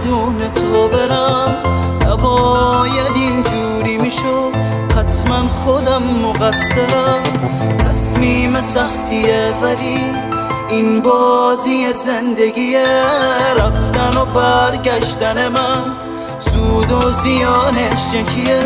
بدون تو برم، نباید اینجوری میشد، حتما خودم مقصرم. تصمیم سختیه ولی این بازی زندگیه، رفتن و برگشتن من سود و زیانش یکیه.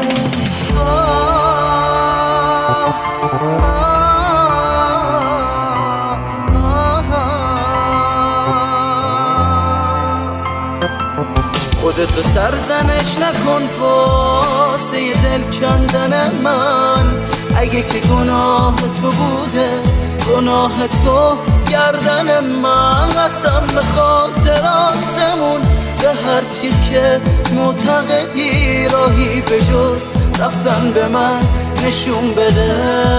خودتو سرزنش نکن واسه دل کندن من، اگه که گناه تو بوده گناه تو گردن من. قسم به خاطراتمون به هر چی که معتقدی، راهی به جز رفتن به من نشون بده.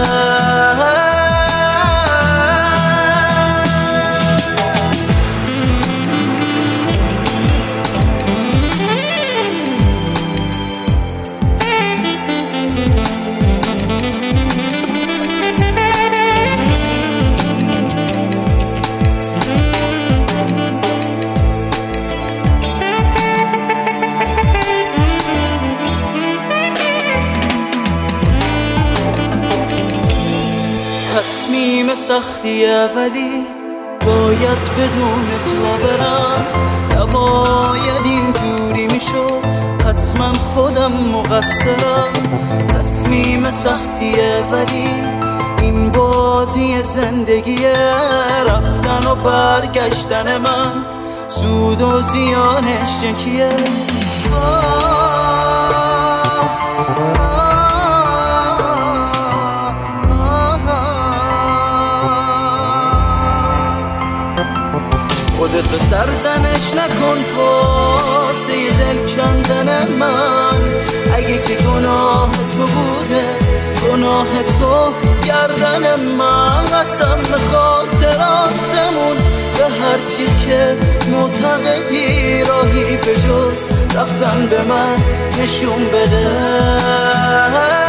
تصمیم سختیه ولی باید بدون تو برم، نباید اینجوری میشد، حتما خودم مقصرم. تصمیم سختیه ولی این بازی زندگیه، رفتن و برگشتن من سود و زیانش یکیه. خودتو سرزنش نکن واسه دل کندن من، اگه که گناه تو بوده گناه تو گردن من. قسم به خاطراتمون به هر چی که معتقدی، راهی به جز رفتن به من نشون بده.